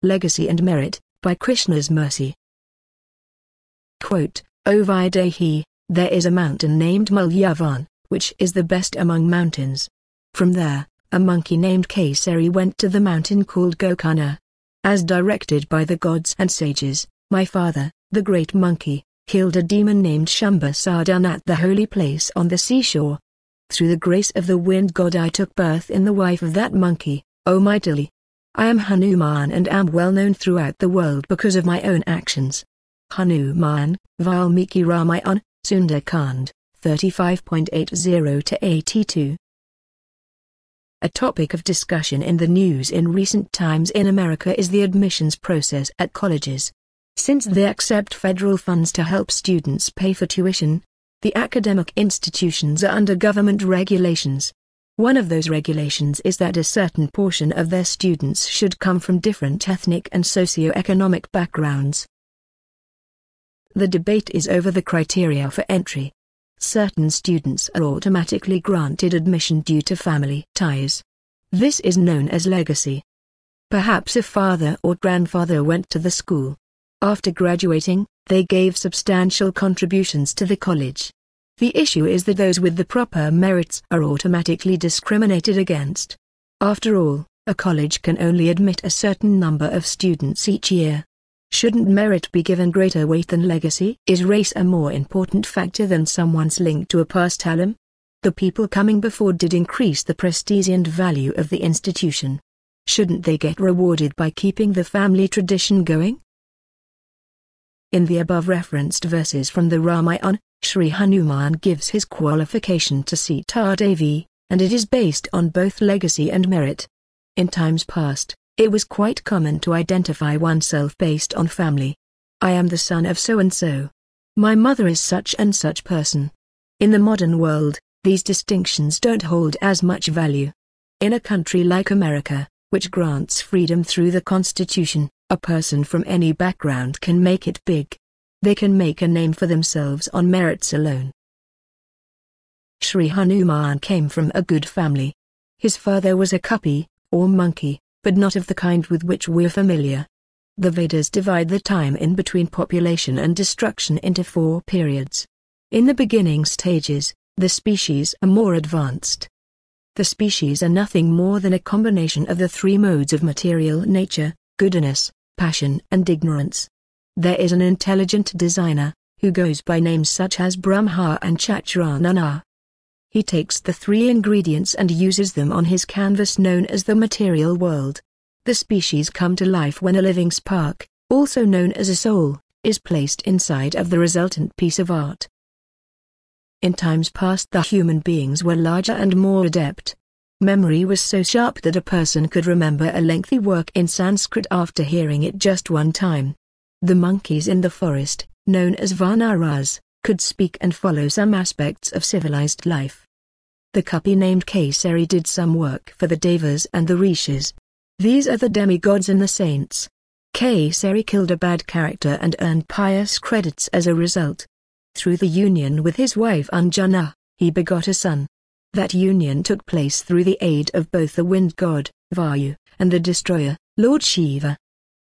Legacy and Merit, by Krishna's Mercy. Quote, O Vaidehi, there is a mountain named Malyavan, which is the best among mountains. From there, a monkey named Kesari went to the mountain called Gokarna. As directed by the gods and sages, my father, the great monkey, killed a demon named Shambhasadan at the holy place on the seashore. Through the grace of the wind god I took birth in the wife of that monkey, O mightily. I am Hanuman and am well known throughout the world because of my own actions. Hanuman, Valmiki Ramayana, Sundarkand, 35.80-82. A topic of discussion in the news in recent times in America is the admissions process at colleges. Since they accept federal funds to help students pay for tuition, the academic institutions are under government regulations. One of those regulations is that a certain portion of their students should come from different ethnic and socio-economic backgrounds. The debate is over the criteria for entry. Certain students are automatically granted admission due to family ties. This is known as legacy. Perhaps a father or grandfather went to the school. After graduating, they gave substantial contributions to the college. The issue is that those with the proper merits are automatically discriminated against. After all, a college can only admit a certain number of students each year. Shouldn't merit be given greater weight than legacy? Is race a more important factor than someone's link to a past alum? The people coming before did increase the prestige and value of the institution. Shouldn't they get rewarded by keeping the family tradition going? In the above referenced verses from the Ramayana, Sri Hanuman gives his qualification to Sita Devi, and it is based on both legacy and merit. In times past, it was quite common to identify oneself based on family. I am the son of so-and-so. My mother is such and such person. In the modern world, these distinctions don't hold as much value. In a country like America, which grants freedom through the Constitution, a person from any background can make it big. They can make a name for themselves on merits alone. Sri Hanuman came from a good family. His father was a kapi, or monkey, but not of the kind with which we're familiar. The Vedas divide the time in between population and destruction into 4 periods. In the beginning stages, the species are more advanced. The species are nothing more than a combination of the 3 modes of material nature, goodness, passion and ignorance. There is an intelligent designer, who goes by names such as Brahma and Chaturanana. He takes the 3 ingredients and uses them on his canvas known as the material world. The species come to life when a living spark, also known as a soul, is placed inside of the resultant piece of art. In times past the human beings were larger and more adept. Memory was so sharp that a person could remember a lengthy work in Sanskrit after hearing it just one time. The monkeys in the forest, known as Vanaras, could speak and follow some aspects of civilized life. The kapi named Kesari did some work for the Devas and the Rishis. These are the demigods and the saints. Kesari killed a bad character and earned pious credits as a result. Through the union with his wife Anjana, he begot a son. That union took place through the aid of both the wind god, Vayu, and the destroyer, Lord Shiva.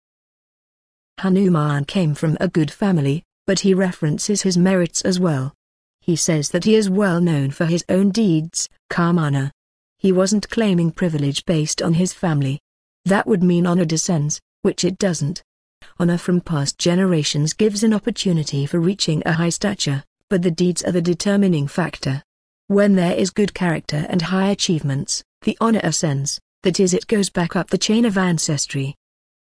Hanuman came from a good family, but he references his merits as well. He says that he is well known for his own deeds, Kamana. He wasn't claiming privilege based on his family. That would mean honor descends, which it doesn't. Honor from past generations gives an opportunity for reaching a high stature, but the deeds are the determining factor. When there is good character and high achievements, the honor ascends, that is, it goes back up the chain of ancestry.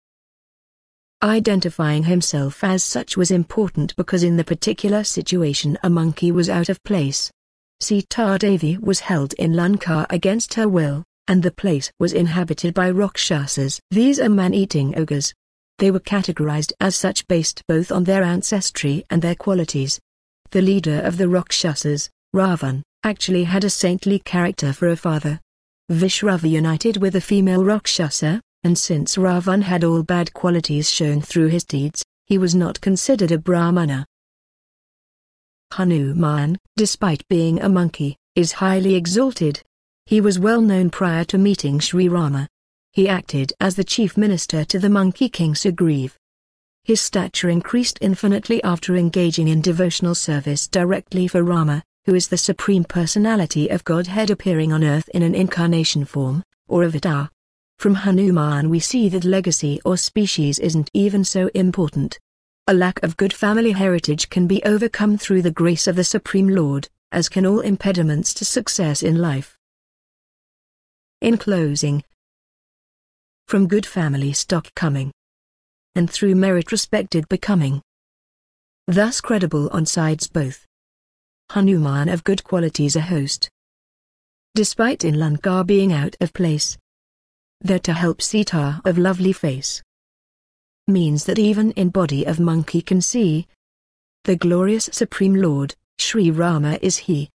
Identifying himself as such was important because in the particular situation a monkey was out of place. Sita Devi was held in Lanka against her will, and the place was inhabited by Rakshasas. These are man-eating ogres. They were categorized as such based both on their ancestry and their qualities. The leader of the Rakshasas, Ravan, actually had a saintly character for a father. Vishrava united with a female Rakshasa, and since Ravan had all bad qualities shown through his deeds, he was not considered a Brahmana. Hanuman, despite being a monkey, is highly exalted. He was well known prior to meeting Sri Rama. He acted as the chief minister to the monkey king Sugriv. His stature increased infinitely after engaging in devotional service directly for Rama, who is the supreme personality of Godhead appearing on earth in an incarnation form, or avatar. From Hanuman we see that legacy or species isn't even so important. A lack of good family heritage can be overcome through the grace of the Supreme Lord, as can all impediments to success in life. In closing, from good family stock coming, and through merit respected becoming, thus credible on sides both. Hanuman of good qualities a host. Despite in Lanka being out of place, there to help Sita of lovely face, means that even in body of monkey can see the glorious Supreme Lord, Sri Rama is he.